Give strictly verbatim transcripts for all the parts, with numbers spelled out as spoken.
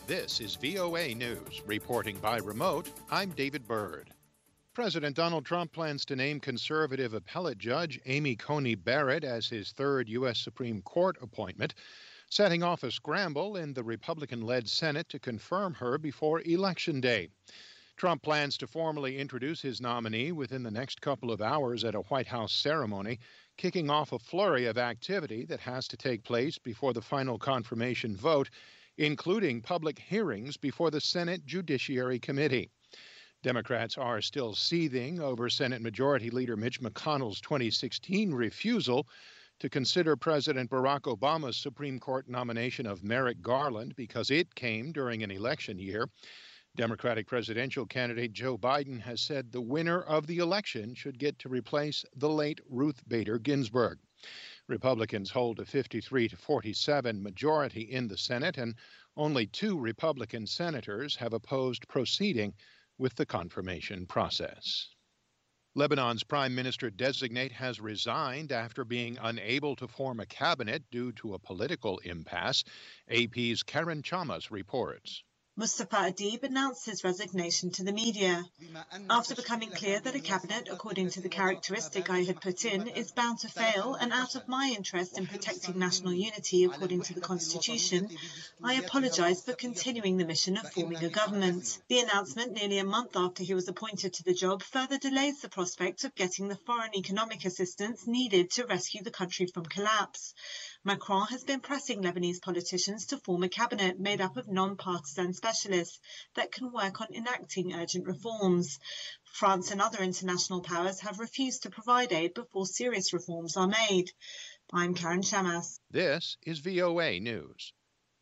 This is V O A News. Reporting by remote, I'm David Byrd. President Donald Trump plans to name conservative appellate judge Amy Coney Barrett as his third U S Supreme Court appointment, setting off a scramble in the Republican-led Senate to confirm her before Election Day. Trump plans to formally introduce his nominee within the next couple of hours at a White House ceremony, kicking off a flurry of activity that has to take place before the final confirmation vote, including public hearings before the Senate Judiciary Committee. Democrats are still seething over Senate Majority Leader Mitch McConnell's twenty sixteen refusal to consider President Barack Obama's Supreme Court nomination of Merrick Garland because it came during an election year. Democratic presidential candidate Joe Biden has said the winner of the election should get to replace the late Ruth Bader Ginsburg. Republicans hold a fifty-three to forty-seven majority in the Senate, and only two Republican senators have opposed proceeding with the confirmation process. Lebanon's prime minister-designate has resigned after being unable to form a cabinet due to a political impasse. A P's Karen Chamas reports. Mustafa Adib announced his resignation to the media after becoming clear that a cabinet, according to the characteristic I had put in, is bound to fail, and out of my interest in protecting national unity according to the Constitution, I apologise for continuing the mission of forming a government. The announcement, nearly a month after he was appointed to the job, further delays the prospect of getting the foreign economic assistance needed to rescue the country from collapse. Macron has been pressing Lebanese politicians to form a cabinet made up of non-partisan specialists that can work on enacting urgent reforms. France and other international powers have refused to provide aid before serious reforms are made. I'm Karen Chamas. This is V O A News.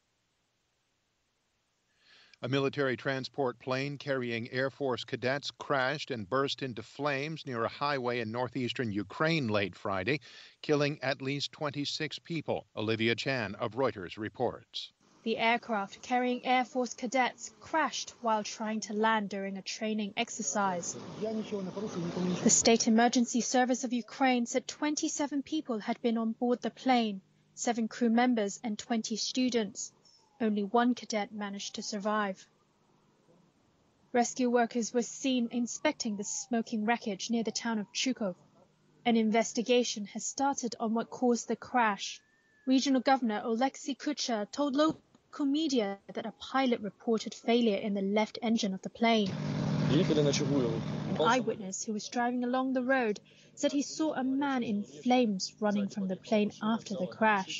A military transport plane carrying Air Force cadets crashed and burst into flames near a highway in northeastern Ukraine late Friday, killing at least twenty-six people. Olivia Chan of Reuters reports. The aircraft carrying Air Force cadets crashed while trying to land during a training exercise. The State Emergency Service of Ukraine said twenty-seven people had been on board the plane, seven crew members and twenty students. Only one cadet managed to survive. Rescue workers were seen inspecting the smoking wreckage near the town of Chukov. An investigation has started on what caused the crash. Regional Governor Oleksiy Kucher told local media that a pilot reported failure in the left engine of the plane. An eyewitness who was driving along the road said he saw a man in flames running from the plane after the crash.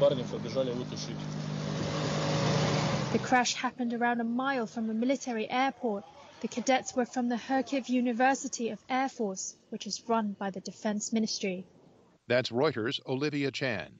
The crash happened around a mile from a military airport. The cadets were from the Kharkiv University of Air Force, which is run by the Defense Ministry. That's Reuters' Olivia Chan.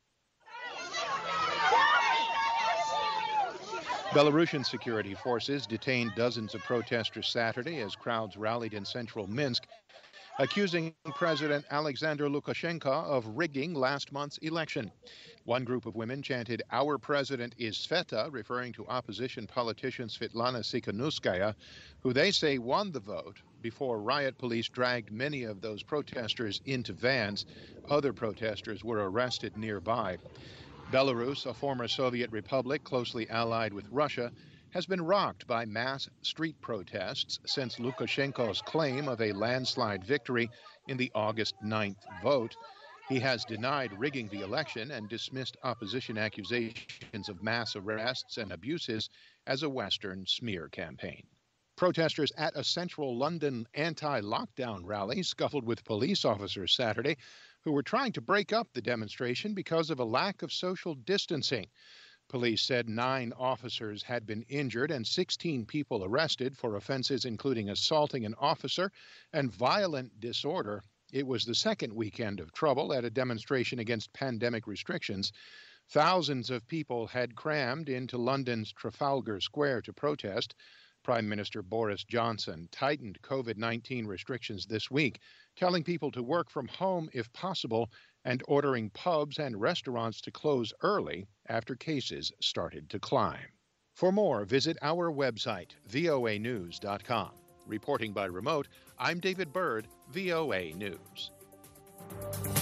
Belarusian security forces detained dozens of protesters Saturday as crowds rallied in central Minsk, accusing President Alexander Lukashenko of rigging last month's election. One group of women chanted, "Our president is Sveta," referring to opposition politician Svetlana Tsikhanouskaya, who they say won the vote before riot police dragged many of those protesters into vans. Other protesters were arrested nearby. Belarus, a former Soviet republic closely allied with Russia, has been rocked by mass street protests since Lukashenko's claim of a landslide victory in the August ninth vote. He has denied rigging the election and dismissed opposition accusations of mass arrests and abuses as a Western smear campaign. Protesters at a central London anti-lockdown rally scuffled with police officers Saturday who were trying to break up the demonstration because of a lack of social distancing. Police said nine officers had been injured and sixteen people arrested for offenses including assaulting an officer and violent disorder. It was the second weekend of trouble at a demonstration against pandemic restrictions. Thousands of people had crammed into London's Trafalgar Square to protest. Prime Minister Boris Johnson tightened COVID nineteen restrictions this week, telling people to work from home if possible and ordering pubs and restaurants to close early after cases started to climb. For more, visit our website, V O A news dot com. Reporting by remote, I'm David Byrd, V O A News.